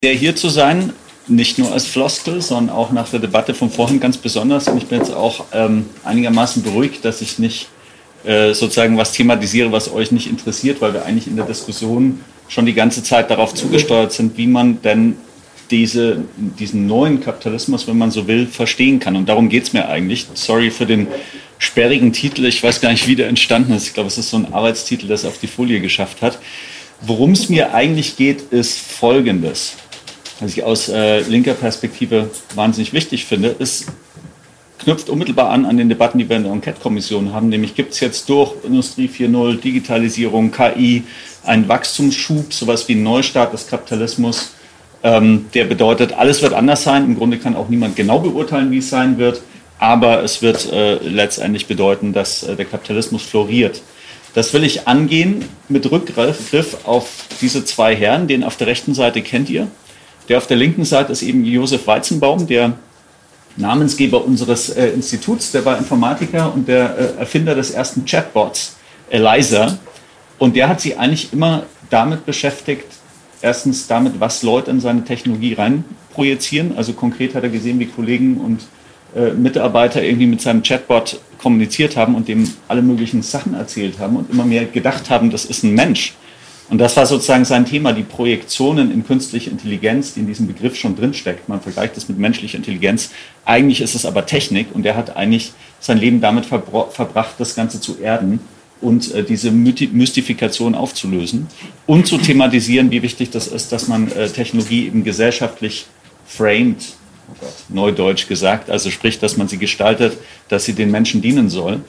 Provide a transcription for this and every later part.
Sehr hier zu sein, nicht nur als Floskel, sondern auch nach der Debatte von vorhin ganz besonders. Und ich bin jetzt auch einigermaßen beruhigt, dass ich nicht sozusagen was thematisiere, was euch nicht interessiert, weil wir eigentlich in der Diskussion schon die ganze Zeit darauf zugesteuert sind, wie man denn diesen neuen Kapitalismus, wenn man so will, verstehen kann. Und darum geht es mir eigentlich. Sorry für den sperrigen Titel. Ich weiß gar nicht, wie der entstanden ist. Ich glaube, es ist so ein Arbeitstitel, der es auf die Folie geschafft hat. Worum es mir eigentlich geht, ist Folgendes. Was ich aus linker Perspektive wahnsinnig wichtig finde, ist, knüpft unmittelbar an den Debatten, die wir in der Enquete-Kommission haben, nämlich gibt es jetzt durch Industrie 4.0, Digitalisierung, KI einen Wachstumsschub, sowas wie ein Neustart des Kapitalismus, der bedeutet, alles wird anders sein. Im Grunde kann auch niemand genau beurteilen, wie es sein wird, aber es wird letztendlich bedeuten, dass der Kapitalismus floriert. Das will ich angehen mit Rückgriff auf diese zwei Herren, den auf der rechten Seite kennt ihr. Der auf der linken Seite ist eben Josef Weizenbaum, der Namensgeber unseres Instituts, der war Informatiker und der Erfinder des ersten Chatbots, Eliza. Und der hat sich eigentlich immer damit beschäftigt, erstens damit, was Leute in seine Technologie reinprojizieren. Also konkret hat er gesehen, wie Kollegen und Mitarbeiter irgendwie mit seinem Chatbot kommuniziert haben und dem alle möglichen Sachen erzählt haben und immer mehr gedacht haben, das ist ein Mensch. Und das war sozusagen sein Thema, die Projektionen in künstliche Intelligenz, die in diesem Begriff schon drinsteckt. Man vergleicht das mit menschlicher Intelligenz. Eigentlich ist es aber Technik und er hat eigentlich sein Leben damit verbracht, das Ganze zu erden und diese Mystifikation aufzulösen und zu thematisieren, wie wichtig das ist, dass man Technologie eben gesellschaftlich framed, oh Gott, neudeutsch gesagt, also sprich, dass man sie gestaltet, dass sie den Menschen dienen soll.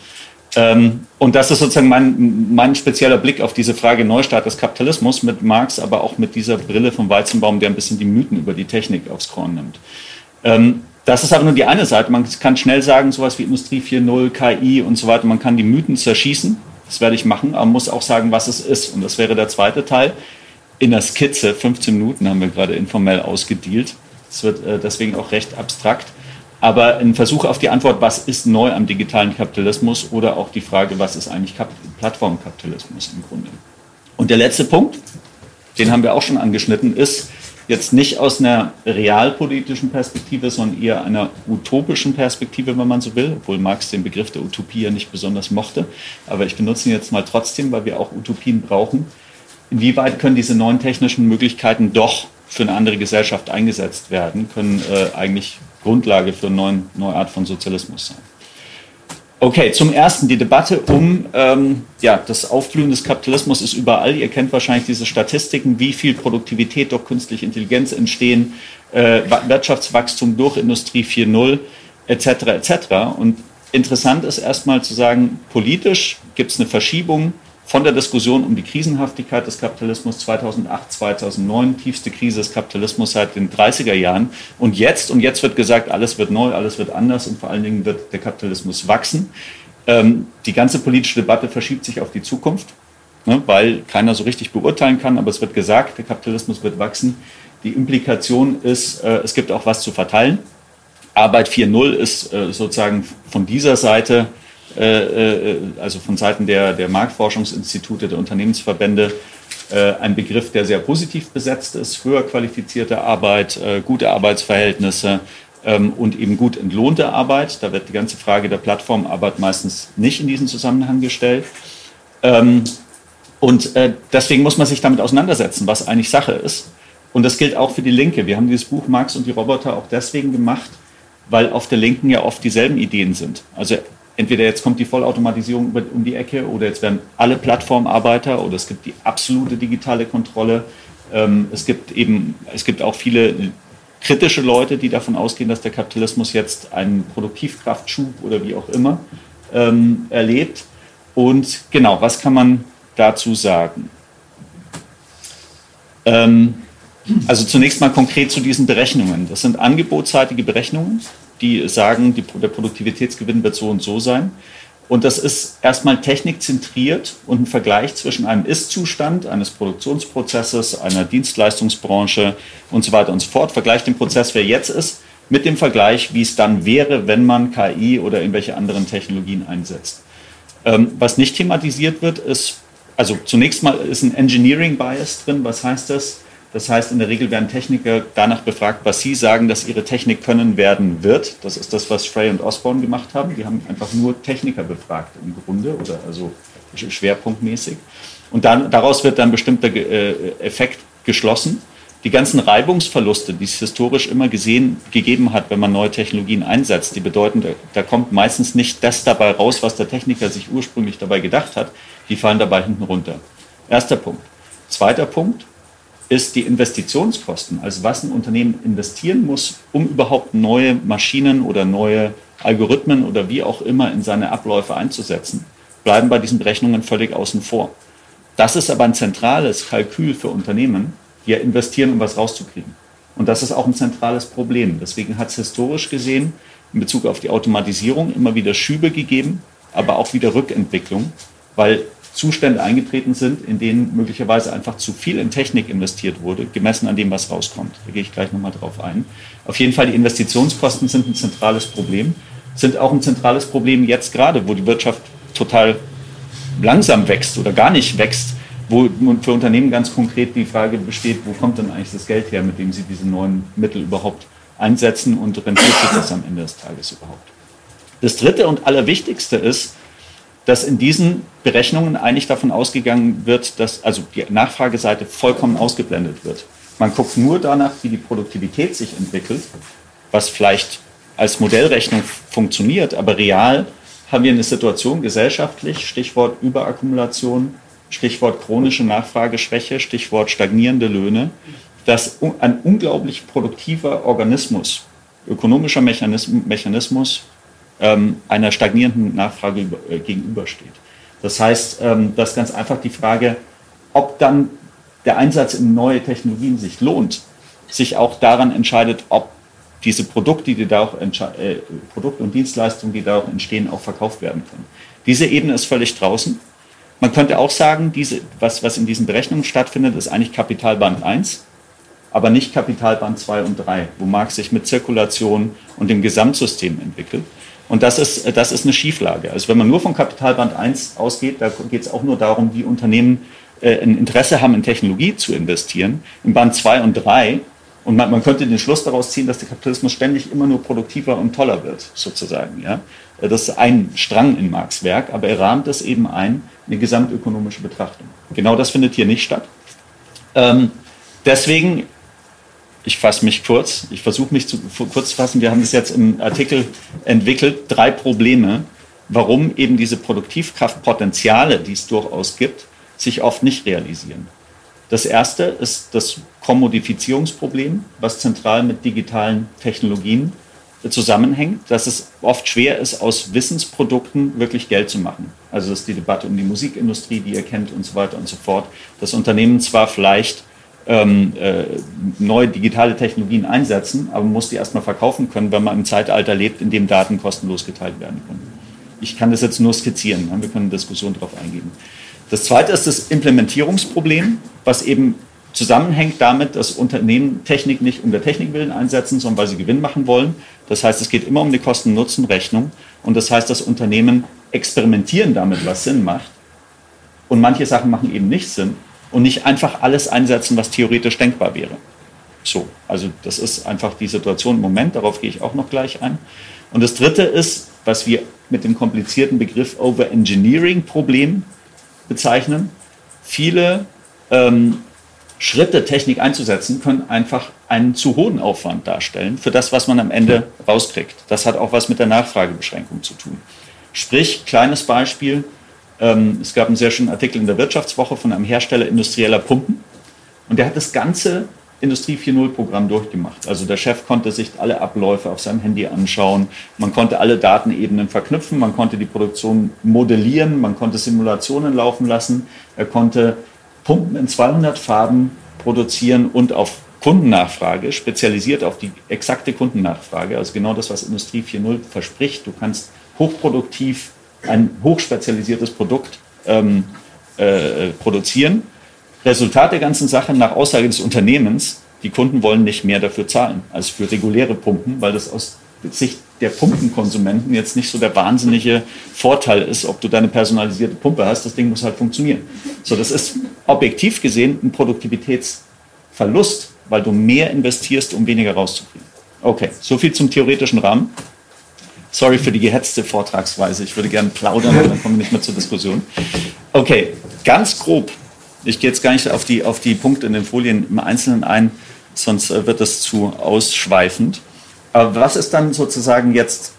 Und das ist sozusagen mein spezieller Blick auf diese Frage Neustart des Kapitalismus mit Marx, aber auch mit dieser Brille vom Weizenbaum, der ein bisschen die Mythen über die Technik aufs Korn nimmt. Das ist aber nur die eine Seite. Man kann schnell sagen, sowas wie Industrie 4.0, KI und so weiter, man kann die Mythen zerschießen. Das werde ich machen, aber man muss auch sagen, was es ist. Und das wäre der zweite Teil. In der Skizze, 15 Minuten haben wir gerade informell ausgedealt. Das wird deswegen auch recht abstrakt. Aber ein Versuch auf die Antwort, was ist neu am digitalen Kapitalismus oder auch die Frage, was ist eigentlich Plattformkapitalismus im Grunde. Und der letzte Punkt, den haben wir auch schon angeschnitten, ist jetzt nicht aus einer realpolitischen Perspektive, sondern eher einer utopischen Perspektive, wenn man so will, obwohl Marx den Begriff der Utopie ja nicht besonders mochte. Aber ich benutze ihn jetzt mal trotzdem, weil wir auch Utopien brauchen. Inwieweit können diese neuen technischen Möglichkeiten doch für eine andere Gesellschaft eingesetzt werden, können eigentlich Grundlage für eine neue Art von Sozialismus sein. Okay, zum Ersten, die Debatte um das Aufblühen des Kapitalismus ist überall. Ihr kennt wahrscheinlich diese Statistiken, wie viel Produktivität durch künstliche Intelligenz entstehen, Wirtschaftswachstum durch Industrie 4.0 etc. etc. Und interessant ist erstmal zu sagen, politisch gibt es eine Verschiebung von der Diskussion um die Krisenhaftigkeit des Kapitalismus 2008, 2009, tiefste Krise des Kapitalismus seit den 30er Jahren. Und jetzt wird gesagt, alles wird neu, alles wird anders und vor allen Dingen wird der Kapitalismus wachsen. Die ganze politische Debatte verschiebt sich auf die Zukunft, weil keiner so richtig beurteilen kann, aber es wird gesagt, der Kapitalismus wird wachsen. Die Implikation ist, es gibt auch was zu verteilen. Arbeit 4.0 ist sozusagen von dieser Seite, also von Seiten der Marktforschungsinstitute, der Unternehmensverbände, ein Begriff, der sehr positiv besetzt ist, höher qualifizierte Arbeit, gute Arbeitsverhältnisse und eben gut entlohnte Arbeit. Da wird die ganze Frage der Plattformarbeit meistens nicht in diesen Zusammenhang gestellt. Und deswegen muss man sich damit auseinandersetzen, was eigentlich Sache ist. Und das gilt auch für die Linke. Wir haben dieses Buch Marx und die Roboter auch deswegen gemacht, weil auf der Linken ja oft dieselben Ideen sind. Also entweder jetzt kommt die Vollautomatisierung um die Ecke oder jetzt werden alle Plattformarbeiter oder es gibt die absolute digitale Kontrolle. Es gibt auch viele kritische Leute, die davon ausgehen, dass der Kapitalismus jetzt einen Produktivkraftschub oder wie auch immer erlebt. Und genau, was kann man dazu sagen? Also zunächst mal konkret zu diesen Berechnungen. Das sind angebotsseitige Berechnungen, die sagen, der Produktivitätsgewinn wird so und so sein. Und das ist erstmal technikzentriert und ein Vergleich zwischen einem Ist-Zustand eines Produktionsprozesses, einer Dienstleistungsbranche und so weiter und so fort. Vergleicht den Prozess, wer jetzt ist, mit dem Vergleich, wie es dann wäre, wenn man KI oder irgendwelche anderen Technologien einsetzt. Was nicht thematisiert wird, ist, also zunächst mal ist ein Engineering Bias drin. Was heißt das? Das heißt, in der Regel werden Techniker danach befragt, was sie sagen, dass ihre Technik können werden wird. Das ist das, was Frey und Osborne gemacht haben. Die haben einfach nur Techniker befragt im Grunde, oder also schwerpunktmäßig. Und daraus wird dann bestimmter Effekt geschlossen. Die ganzen Reibungsverluste, die es historisch immer gegeben hat, wenn man neue Technologien einsetzt, die bedeuten, da kommt meistens nicht das dabei raus, was der Techniker sich ursprünglich dabei gedacht hat. Die fallen dabei hinten runter. Erster Punkt. Zweiter Punkt ist die Investitionskosten, also was ein Unternehmen investieren muss, um überhaupt neue Maschinen oder neue Algorithmen oder wie auch immer in seine Abläufe einzusetzen, bleiben bei diesen Berechnungen völlig außen vor. Das ist aber ein zentrales Kalkül für Unternehmen, die ja investieren, um was rauszukriegen. Und das ist auch ein zentrales Problem. Deswegen hat es historisch gesehen in Bezug auf die Automatisierung immer wieder Schübe gegeben, aber auch wieder Rückentwicklung, weil Zustände eingetreten sind, in denen möglicherweise einfach zu viel in Technik investiert wurde, gemessen an dem, was rauskommt. Da gehe ich gleich nochmal drauf ein. Auf jeden Fall, die Investitionskosten sind ein zentrales Problem, sind auch ein zentrales Problem jetzt gerade, wo die Wirtschaft total langsam wächst oder gar nicht wächst, wo für Unternehmen ganz konkret die Frage besteht, wo kommt denn eigentlich das Geld her, mit dem sie diese neuen Mittel überhaupt einsetzen und rentiert sich das am Ende des Tages überhaupt. Das Dritte und Allerwichtigste ist, dass in diesen Berechnungen eigentlich davon ausgegangen wird, dass also die Nachfrageseite vollkommen ausgeblendet wird. Man guckt nur danach, wie die Produktivität sich entwickelt, was vielleicht als Modellrechnung funktioniert, aber real haben wir eine Situation gesellschaftlich, Stichwort Überakkumulation, Stichwort chronische Nachfrageschwäche, Stichwort stagnierende Löhne, dass ein unglaublich produktiver Organismus, ökonomischer Mechanismus, einer stagnierenden Nachfrage gegenübersteht. Das heißt, dass ganz einfach die Frage, ob dann der Einsatz in neue Technologien sich lohnt, sich auch daran entscheidet, ob diese Produkte, Produkte und Dienstleistungen, die da auch entstehen, auch verkauft werden können. Diese Ebene ist völlig draußen. Man könnte auch sagen, was in diesen Berechnungen stattfindet, ist eigentlich Kapitalband 1, aber nicht Kapitalband 2 und 3, wo Marx sich mit Zirkulation und dem Gesamtsystem entwickelt. Und das ist eine Schieflage. Also wenn man nur von Kapitalband 1 ausgeht, da geht es auch nur darum, wie Unternehmen ein Interesse haben, in Technologie zu investieren. In Band 2 und 3, und man könnte den Schluss daraus ziehen, dass der Kapitalismus ständig immer nur produktiver und toller wird, sozusagen. Ja? Das ist ein Strang in Marx' Werk, aber er rahmt es eben ein, eine gesamtökonomische Betrachtung. Genau das findet hier nicht statt. Deswegen, ich fasse mich kurz, ich versuche mich kurz zu fassen, wir haben das jetzt im Artikel entwickelt, 3 Probleme, warum eben diese Produktivkraftpotenziale, die es durchaus gibt, sich oft nicht realisieren. Das erste ist das Kommodifizierungsproblem, was zentral mit digitalen Technologien zusammenhängt, dass es oft schwer ist, aus Wissensprodukten wirklich Geld zu machen. Also das ist die Debatte um die Musikindustrie, die ihr kennt und so weiter und so fort. Das Unternehmen zwar vielleicht neue digitale Technologien einsetzen, aber man muss die erstmal verkaufen können, wenn man im Zeitalter lebt, in dem Daten kostenlos geteilt werden können. Ich kann das jetzt nur skizzieren, wir können eine Diskussion darauf eingehen. Das zweite ist das Implementierungsproblem, was eben zusammenhängt damit, dass Unternehmen Technik nicht um der Technik willen einsetzen, sondern weil sie Gewinn machen wollen. Das heißt, es geht immer um die Kosten-Nutzen-Rechnung und das heißt, dass Unternehmen experimentieren damit, was Sinn macht und manche Sachen machen eben nicht Sinn und nicht einfach alles einsetzen, was theoretisch denkbar wäre. So, also das ist einfach die Situation im Moment, darauf gehe ich auch noch gleich ein. Und das dritte ist, was wir mit dem komplizierten Begriff Over-Engineering-Problem bezeichnen. Viele Schritte, Technik einzusetzen, können einfach einen zu hohen Aufwand darstellen für das, was man am Ende rauskriegt. Das hat auch was mit der Nachfragebeschränkung zu tun. Sprich, kleines Beispiel, es gab einen sehr schönen Artikel in der Wirtschaftswoche von einem Hersteller industrieller Pumpen und der hat das ganze Industrie 4.0 Programm durchgemacht. Also der Chef konnte sich alle Abläufe auf seinem Handy anschauen, man konnte alle Datenebenen verknüpfen, man konnte die Produktion modellieren, man konnte Simulationen laufen lassen, er konnte Pumpen in 200 Farben produzieren und auf Kundennachfrage, spezialisiert auf die exakte Kundennachfrage, also genau das, was Industrie 4.0 verspricht. Du kannst hochproduktiv ein hochspezialisiertes Produkt produzieren. Resultat der ganzen Sache nach Aussage des Unternehmens, die Kunden wollen nicht mehr dafür zahlen als für reguläre Pumpen, weil das aus Sicht der Pumpenkonsumenten jetzt nicht so der wahnsinnige Vorteil ist, ob du deine personalisierte Pumpe hast, das Ding muss halt funktionieren. So, das ist objektiv gesehen ein Produktivitätsproblem. Verlust, weil du mehr investierst, um weniger rauszukriegen. Okay, so viel zum theoretischen Rahmen. Sorry für die gehetzte Vortragsweise. Ich würde gerne plaudern, aber dann kommen wir nicht mehr zur Diskussion. Okay, ganz grob. Ich gehe jetzt gar nicht auf die Punkte in den Folien im Einzelnen ein, sonst wird das zu ausschweifend. Aber was ist dann sozusagen jetzt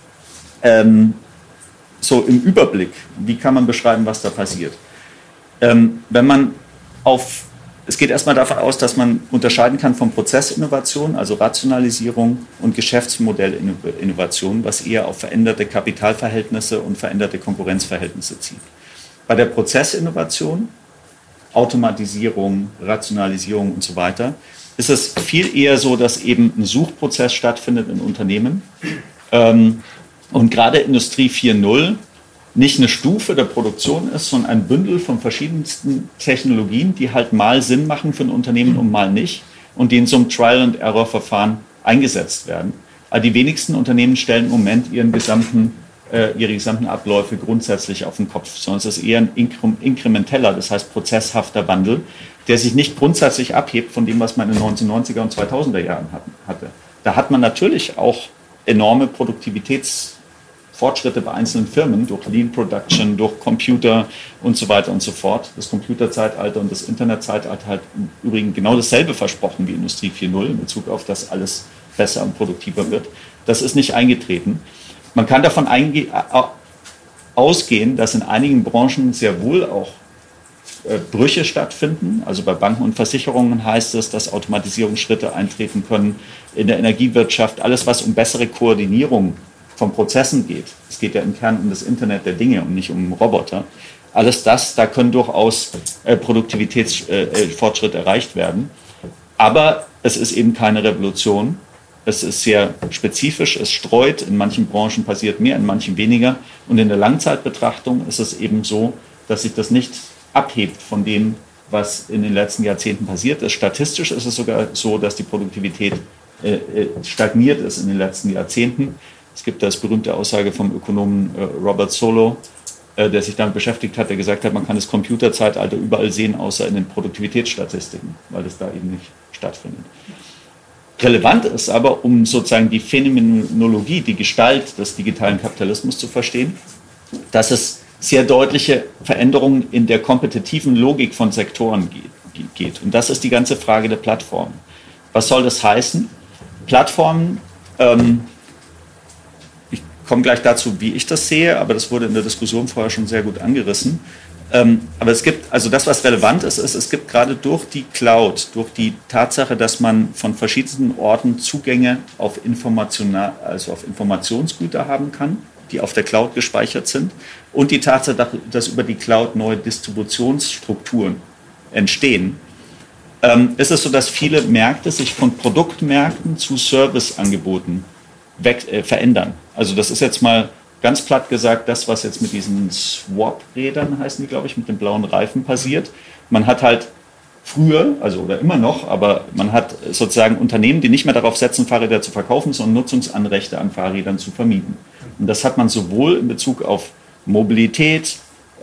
so im Überblick? Wie kann man beschreiben, was da passiert? Wenn man es geht erstmal davon aus, dass man unterscheiden kann von Prozessinnovation, also Rationalisierung, und Geschäftsmodellinnovation, was eher auf veränderte Kapitalverhältnisse und veränderte Konkurrenzverhältnisse zielt. Bei der Prozessinnovation, Automatisierung, Rationalisierung und so weiter, ist es viel eher so, dass eben ein Suchprozess stattfindet in Unternehmen. Und gerade Industrie 4.0 nicht eine Stufe der Produktion ist, sondern ein Bündel von verschiedensten Technologien, die halt mal Sinn machen für ein Unternehmen und mal nicht und die in so einem Trial-and-Error-Verfahren eingesetzt werden. Aber die wenigsten Unternehmen stellen im Moment ihre gesamten Abläufe grundsätzlich auf den Kopf, sondern es ist eher ein inkrementeller, das heißt prozesshafter Wandel, der sich nicht grundsätzlich abhebt von dem, was man in den 1990er und 2000er Jahren hatte. Da hat man natürlich auch enorme Produktivitätsfortschritte bei einzelnen Firmen durch Lean Production, durch Computer und so weiter und so fort. Das Computerzeitalter und das Internetzeitalter hat im Übrigen genau dasselbe versprochen wie Industrie 4.0 in Bezug auf, dass alles besser und produktiver wird. Das ist nicht eingetreten. Man kann davon ausgehen, dass in einigen Branchen sehr wohl auch Brüche stattfinden. Also bei Banken und Versicherungen heißt es, dass Automatisierungsschritte eintreten können. In der Energiewirtschaft, alles was um bessere Koordinierung von Prozessen geht. Es geht ja im Kern um das Internet der Dinge und nicht um Roboter. Alles das, da können durchaus Produktivitätsfortschritte erreicht werden. Aber es ist eben keine Revolution. Es ist sehr spezifisch, es streut. In manchen Branchen passiert mehr, in manchen weniger. Und in der Langzeitbetrachtung ist es eben so, dass sich das nicht abhebt von dem, was in den letzten Jahrzehnten passiert ist. Statistisch ist es sogar so, dass die Produktivität stagniert ist in den letzten Jahrzehnten. Es gibt das berühmte Aussage vom Ökonomen Robert Solow, der sich damit beschäftigt hat, der gesagt hat, man kann das Computerzeitalter überall sehen, außer in den Produktivitätsstatistiken, weil das da eben nicht stattfindet. Relevant ist aber, um sozusagen die Phänomenologie, die Gestalt des digitalen Kapitalismus zu verstehen, dass es sehr deutliche Veränderungen in der kompetitiven Logik von Sektoren geht. Und das ist die ganze Frage der Plattformen. Was soll das heißen? Plattformen, ich komme gleich dazu, wie ich das sehe, aber das wurde in der Diskussion vorher schon sehr gut angerissen. Aber es gibt, also das, was relevant ist, es gibt gerade durch die Cloud, durch die Tatsache, dass man von verschiedensten Orten Zugänge auf Informationsgüter haben kann, die auf der Cloud gespeichert sind, und die Tatsache, dass über die Cloud neue Distributionsstrukturen entstehen, ist es so, dass viele Märkte sich von Produktmärkten zu Serviceangeboten verändern. Also das ist jetzt mal ganz platt gesagt das, was jetzt mit diesen Swap-Rädern, heißen die, glaube ich, mit den blauen Reifen passiert. Man hat halt früher, also oder immer noch, aber man hat sozusagen Unternehmen, die nicht mehr darauf setzen, Fahrräder zu verkaufen, sondern Nutzungsanrechte an Fahrrädern zu vermieten. Und das hat man sowohl in Bezug auf Mobilität,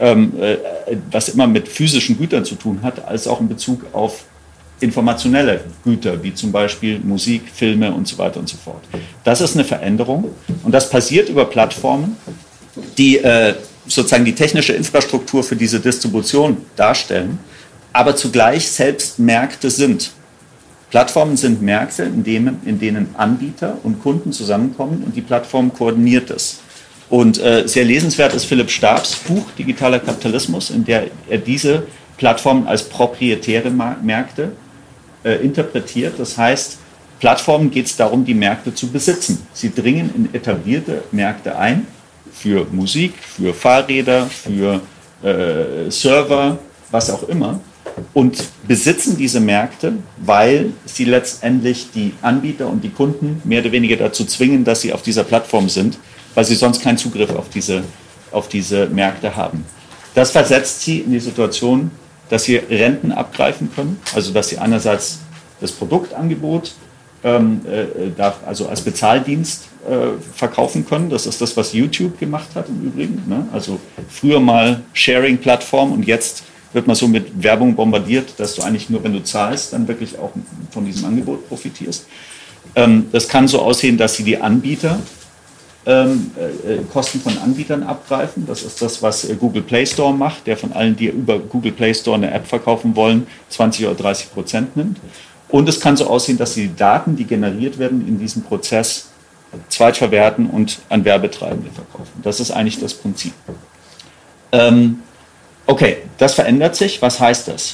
was immer mit physischen Gütern zu tun hat, als auch in Bezug auf informationelle Güter, wie zum Beispiel Musik, Filme und so weiter und so fort. Das ist eine Veränderung und das passiert über Plattformen, die sozusagen die technische Infrastruktur für diese Distribution darstellen, aber zugleich selbst Märkte sind. Plattformen sind Märkte, in denen Anbieter und Kunden zusammenkommen und die Plattform koordiniert es. Und sehr lesenswert ist Philipp Stabs Buch Digitaler Kapitalismus, in der er diese Plattformen als proprietäre Märkte interpretiert. Das heißt, Plattformen geht es darum, die Märkte zu besitzen. Sie dringen in etablierte Märkte ein, für Musik, für Fahrräder, für Server, was auch immer, und besitzen diese Märkte, weil sie letztendlich die Anbieter und die Kunden mehr oder weniger dazu zwingen, dass sie auf dieser Plattform sind, weil sie sonst keinen Zugriff auf diese Märkte haben. Das versetzt sie in die Situation, dass sie Renten abgreifen können, also dass sie einerseits das Produktangebot also als Bezahldienst verkaufen können. Das ist das, was YouTube gemacht hat im Übrigen. Ne? Also früher mal Sharing-Plattform und jetzt wird man so mit Werbung bombardiert, dass du eigentlich nur, wenn du zahlst, dann wirklich auch von diesem Angebot profitierst. Das kann so aussehen, dass sie die Anbieter Kosten von Anbietern abgreifen. Das ist das, was Google Play Store macht, der von allen, die über Google Play Store eine App verkaufen wollen, 20 oder 30% nimmt. Und es kann so aussehen, dass sie die Daten, die generiert werden, in diesem Prozess zweitverwerten und an Werbetreibende verkaufen. Das ist eigentlich das Prinzip. Okay, das verändert sich. Was heißt das?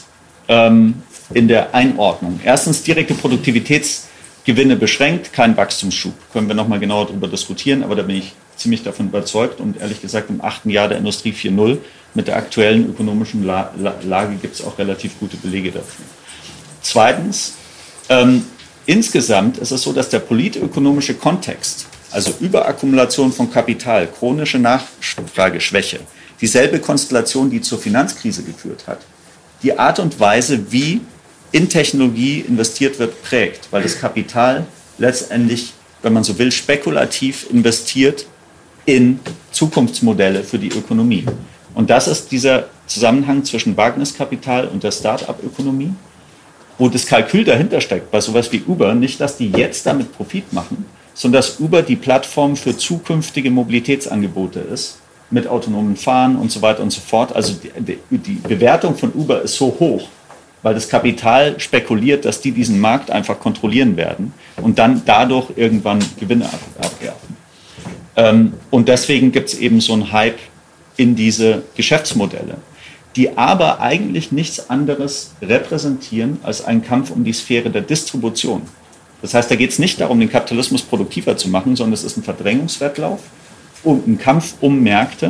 In der Einordnung. Erstens, direkte Produktivitätsgewinne beschränkt, kein Wachstumsschub. Können wir nochmal genauer darüber diskutieren, aber da bin ich ziemlich davon überzeugt. Und ehrlich gesagt, im 8. Jahr der Industrie 4.0 mit der aktuellen ökonomischen Lage gibt es auch relativ gute Belege dafür. Zweitens, insgesamt ist es so, dass der politökonomische Kontext, also Überakkumulation von Kapital, chronische Nachfrageschwäche, dieselbe Konstellation, die zur Finanzkrise geführt hat, die Art und Weise, wie in Technologie investiert wird, prägt, weil das Kapital letztendlich, wenn man so will, spekulativ investiert in Zukunftsmodelle für die Ökonomie. Und das ist dieser Zusammenhang zwischen Wagniskapital und der Start-up-Ökonomie, wo das Kalkül dahinter steckt, bei sowas wie Uber, nicht, dass die jetzt damit Profit machen, sondern dass Uber die Plattform für zukünftige Mobilitätsangebote ist, mit autonomen Fahren und so weiter und so fort. Also die Bewertung von Uber ist so hoch, weil das Kapital spekuliert, dass die diesen Markt einfach kontrollieren werden und dann dadurch irgendwann Gewinne abwerfen. Und deswegen gibt es eben so einen Hype in diese Geschäftsmodelle, die aber eigentlich nichts anderes repräsentieren als einen Kampf um die Sphäre der Distribution. Das heißt, da geht es nicht darum, den Kapitalismus produktiver zu machen, sondern es ist ein Verdrängungswettlauf und ein Kampf um Märkte.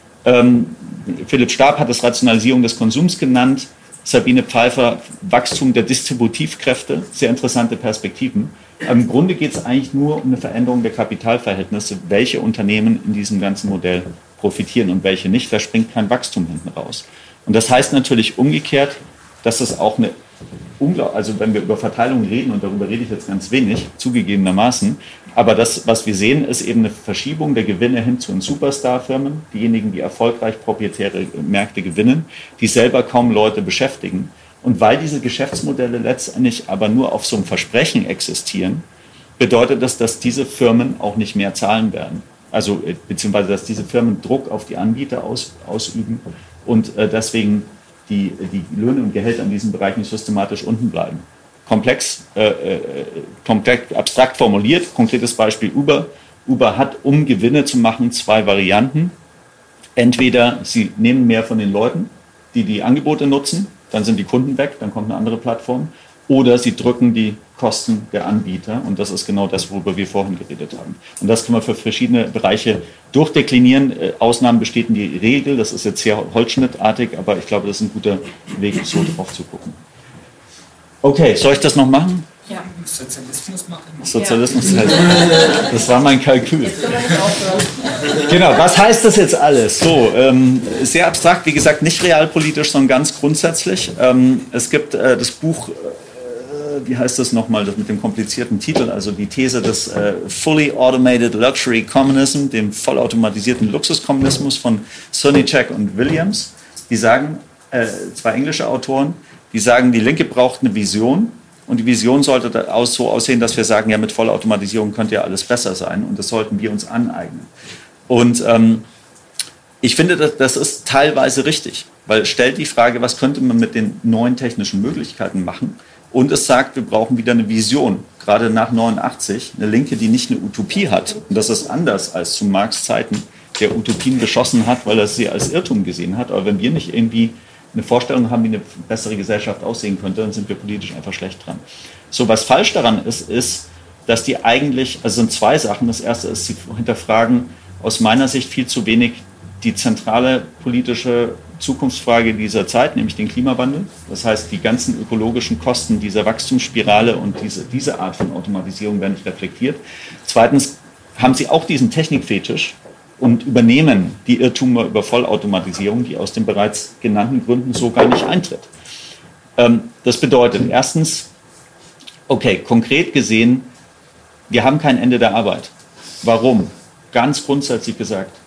Philipp Stab hat es Rationalisierung des Konsums genannt, Sabine Pfeiffer Wachstum der Distributivkräfte, sehr interessante Perspektiven. Im Grunde geht es eigentlich nur um eine Veränderung der Kapitalverhältnisse, welche Unternehmen in diesem ganzen Modell profitieren und welche nicht. Da springt kein Wachstum hinten raus. Und das heißt natürlich umgekehrt, dass es auch eine also wenn wir über Verteilung reden, und darüber rede ich jetzt ganz wenig, zugegebenermaßen, aber das, was wir sehen, ist eben eine Verschiebung der Gewinne hin zu den Superstar-Firmen, diejenigen, die erfolgreich proprietäre Märkte gewinnen, die selber kaum Leute beschäftigen. Und weil diese Geschäftsmodelle letztendlich aber nur auf so einem Versprechen existieren, bedeutet das, dass diese Firmen auch nicht mehr zahlen werden. Also beziehungsweise, dass diese Firmen Druck auf die Anbieter ausüben und deswegen die Löhne und Gehälter in diesen Bereichen systematisch unten bleiben. Komplex, abstrakt formuliert, konkretes Beispiel Uber. Uber hat, um Gewinne zu machen, 2 Varianten. Entweder sie nehmen mehr von den Leuten, die die Angebote nutzen, dann sind die Kunden weg, dann kommt eine andere Plattform. Oder sie drücken die Kosten der Anbieter. Und das ist genau das, worüber wir vorhin geredet haben. Und das kann man für verschiedene Bereiche durchdeklinieren. Ausnahmen bestätigen die Regel. Das ist jetzt sehr holzschnittartig, aber ich glaube, das ist ein guter Weg, so drauf zu gucken. Okay, soll ich das noch machen? Ja. Sozialismus machen. Sozialismus, ja. Das war mein Kalkül. Genau, was heißt das jetzt alles? So, sehr abstrakt, wie gesagt, nicht realpolitisch, sondern ganz grundsätzlich. Es gibt das Buch, wie heißt das nochmal, das mit dem komplizierten Titel, also die These des Fully Automated Luxury Communism, dem vollautomatisierten Luxuskommunismus von Sunichek und Williams. Die sagen, 2 englische Autoren, die sagen, die Linke braucht eine Vision. Und die Vision sollte so aussehen, dass wir sagen, ja, mit Vollautomatisierung könnte ja alles besser sein. Und das sollten wir uns aneignen. Und ich finde, das ist teilweise richtig. Weil es stellt die Frage, was könnte man mit den neuen technischen Möglichkeiten machen? Und es sagt, wir brauchen wieder eine Vision. Gerade nach 89, eine Linke, die nicht eine Utopie hat. Und das ist anders als zu Marx Zeiten, der Utopien geschossen hat, weil er sie als Irrtum gesehen hat. Aber wenn wir nicht irgendwie eine Vorstellung haben, wie eine bessere Gesellschaft aussehen könnte, dann sind wir politisch einfach schlecht dran. So, was falsch daran ist, dass die eigentlich, also sind 2 Sachen. Das erste ist, sie hinterfragen aus meiner Sicht viel zu wenig die zentrale politische Zukunftsfrage dieser Zeit, nämlich den Klimawandel. Das heißt, die ganzen ökologischen Kosten dieser Wachstumsspirale und diese Art von Automatisierung werden nicht reflektiert. Zweitens haben sie auch diesen Technikfetisch und übernehmen die Irrtümer über Vollautomatisierung, die aus den bereits genannten Gründen so gar nicht eintritt. Das bedeutet erstens, okay, konkret gesehen, wir haben kein Ende der Arbeit. Warum? Ganz grundsätzlich gesagt,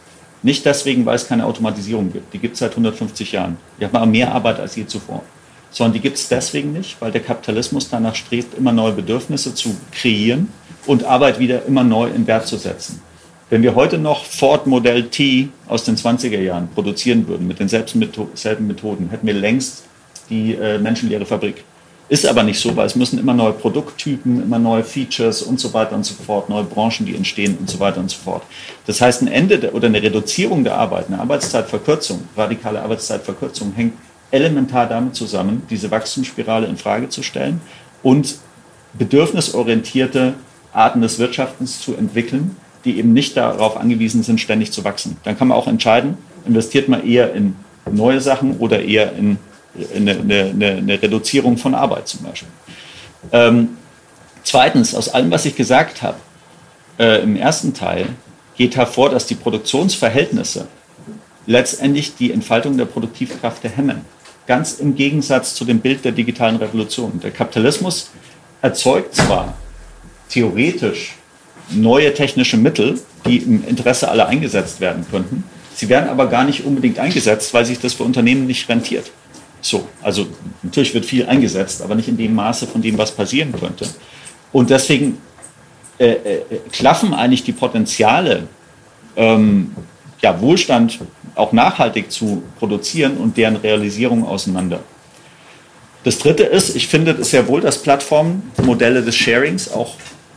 Nicht deswegen, weil es keine Automatisierung gibt. Die gibt es seit 150 Jahren. Die haben aber mehr Arbeit als je zuvor. Sondern die gibt es deswegen nicht, weil der Kapitalismus danach strebt, immer neue Bedürfnisse zu kreieren und Arbeit wieder immer neu in Wert zu setzen. Wenn wir heute noch Ford Model T aus den 20er Jahren produzieren würden, mit denselben Methoden, hätten wir längst die menschenleere Fabrik. Ist aber nicht so, weil es müssen immer neue Produkttypen, immer neue Features und so weiter und so fort, neue Branchen, die entstehen und so weiter und so fort. Das heißt, ein Ende oder eine Reduzierung der Arbeit, eine Arbeitszeitverkürzung, radikale Arbeitszeitverkürzung hängt elementar damit zusammen, diese Wachstumsspirale in Frage zu stellen und bedürfnisorientierte Arten des Wirtschaftens zu entwickeln, die eben nicht darauf angewiesen sind, ständig zu wachsen. Dann kann man auch entscheiden, investiert man eher in neue Sachen oder eher in eine Reduzierung von Arbeit zum Beispiel. Zweitens, aus allem, was ich gesagt habe, im ersten Teil geht hervor, dass die Produktionsverhältnisse letztendlich die Entfaltung der Produktivkräfte hemmen. Ganz im Gegensatz zu dem Bild der digitalen Revolution. Der Kapitalismus erzeugt zwar theoretisch neue technische Mittel, die im Interesse aller eingesetzt werden könnten, sie werden aber gar nicht unbedingt eingesetzt, weil sich das für Unternehmen nicht rentiert. So, also natürlich wird viel eingesetzt, aber nicht in dem Maße von dem, was passieren könnte. Und deswegen klaffen eigentlich die Potenziale, Wohlstand auch nachhaltig zu produzieren und deren Realisierung auseinander. Das Dritte ist, ich finde es sehr wohl, dass Plattformen Modelle des Sharings auch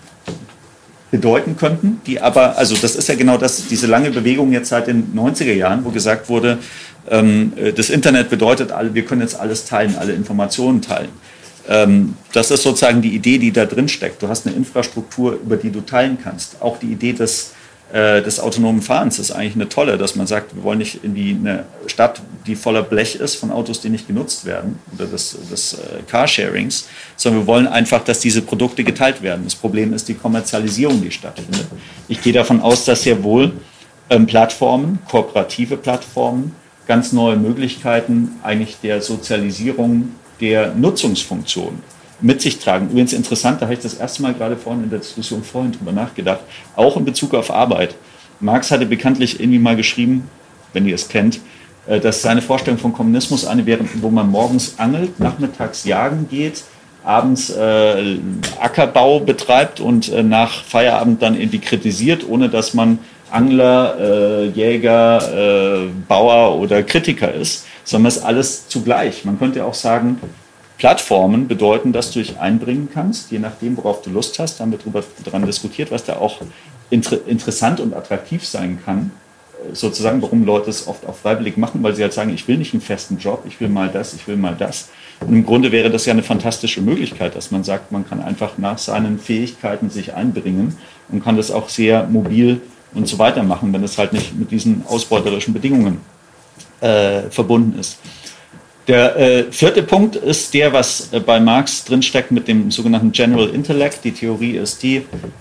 bedeuten könnten, die aber, also das ist ja genau das, diese lange Bewegung jetzt seit den 90er Jahren, wo gesagt wurde, das Internet bedeutet, wir können jetzt alles teilen, alle Informationen teilen. Das ist sozusagen die Idee, die da drin steckt. Du hast eine Infrastruktur, über die du teilen kannst. Auch die Idee des autonomen Fahrens ist eigentlich eine tolle, dass man sagt, wir wollen nicht in eine Stadt, die voller Blech ist von Autos, die nicht genutzt werden, oder des Carsharings, sondern wir wollen einfach, dass diese Produkte geteilt werden. Das Problem ist die Kommerzialisierung, die stattfindet. Ich gehe davon aus, dass sehr wohl Plattformen, kooperative Plattformen, ganz neue Möglichkeiten eigentlich der Sozialisierung der Nutzungsfunktion mit sich tragen. Übrigens interessant, da habe ich das erste Mal gerade vorhin in der Diskussion drüber nachgedacht, auch in Bezug auf Arbeit. Marx hatte bekanntlich irgendwie mal geschrieben, wenn ihr es kennt, dass seine Vorstellung von Kommunismus eine wäre, wo man morgens angelt, nachmittags jagen geht, abends Ackerbau betreibt und nach Feierabend dann irgendwie kritisiert, ohne dass man Angler, Jäger, Bauer oder Kritiker ist, sondern es ist alles zugleich. Man könnte auch sagen, Plattformen bedeuten, dass du dich einbringen kannst, je nachdem, worauf du Lust hast. Da haben wir daran diskutiert, was da auch interessant und attraktiv sein kann. Sozusagen, warum Leute es oft auch freiwillig machen, weil sie halt sagen, ich will nicht einen festen Job, ich will mal das, ich will mal das. Und im Grunde wäre das ja eine fantastische Möglichkeit, dass man sagt, man kann einfach nach seinen Fähigkeiten sich einbringen und kann das auch sehr mobil und so weiter machen, wenn es halt nicht mit diesen ausbeuterischen Bedingungen verbunden ist. Der vierte Punkt ist der, was bei Marx drinsteckt mit dem sogenannten General Intellect. Die Theorie ist die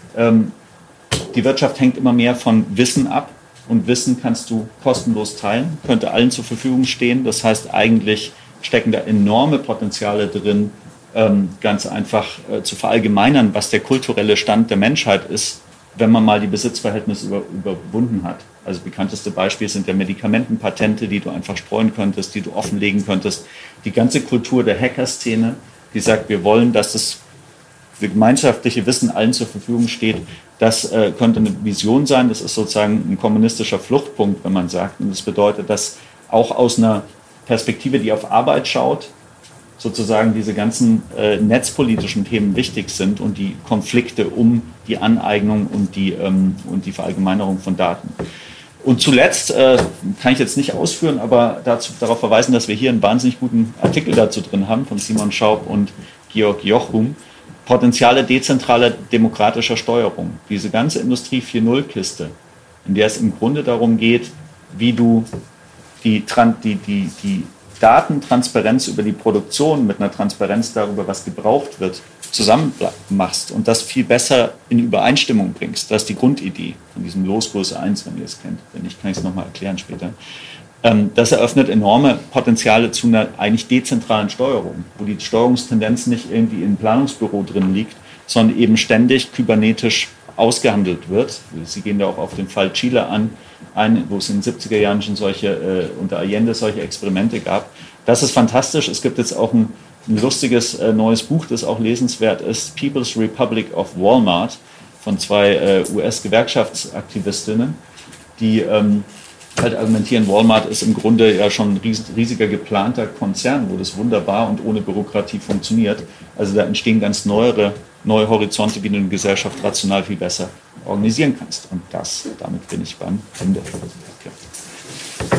Wirtschaft hängt immer mehr von Wissen ab und Wissen kannst du kostenlos teilen, könnte allen zur Verfügung stehen. Das heißt, eigentlich stecken da enorme Potenziale drin, ganz einfach zu verallgemeinern, was der kulturelle Stand der Menschheit ist, wenn man mal die Besitzverhältnisse überwunden hat. Also bekannteste Beispiel sind ja Medikamentenpatente, die du einfach streuen könntest, die du offenlegen könntest. Die ganze Kultur der Hacker-Szene, die sagt, wir wollen, dass das gemeinschaftliche Wissen allen zur Verfügung steht, das könnte eine Vision sein. Das ist sozusagen ein kommunistischer Fluchtpunkt, wenn man sagt. Und das bedeutet, dass auch aus einer Perspektive, die auf Arbeit schaut, sozusagen diese ganzen netzpolitischen Themen wichtig sind und die Konflikte um die Aneignung und die Verallgemeinerung von Daten. Und zuletzt, kann ich jetzt nicht ausführen, aber darauf verweisen, dass wir hier einen wahnsinnig guten Artikel dazu drin haben von Simon Schaub und Georg Jochum, Potenziale dezentraler demokratischer Steuerung. Diese ganze Industrie 4.0-Kiste, in der es im Grunde darum geht, wie du die Datentransparenz über die Produktion mit einer Transparenz darüber, was gebraucht wird, zusammen machst und das viel besser in Übereinstimmung bringst. Das ist die Grundidee von diesem Losgröße 1, wenn ihr es kennt. Wenn nicht, kann ich es nochmal erklären später. Das eröffnet enorme Potenziale zu einer eigentlich dezentralen Steuerung, wo die Steuerungstendenz nicht irgendwie im Planungsbüro drin liegt, sondern eben ständig kybernetisch ausgehandelt wird. Sie gehen da auch auf den Fall Chile an, wo es in den 70er Jahren schon unter Allende solche Experimente gab. Das ist fantastisch. Es gibt jetzt auch ein lustiges neues Buch, das auch lesenswert ist, People's Republic of Walmart, von 2 US-Gewerkschaftsaktivistinnen, die halt argumentieren, Walmart ist im Grunde ja schon ein riesiger geplanter Konzern, wo das wunderbar und ohne Bürokratie funktioniert. Also da entstehen ganz neue Horizonte, wie du eine Gesellschaft rational viel besser organisieren kannst. Und damit bin ich beim Ende. Ja.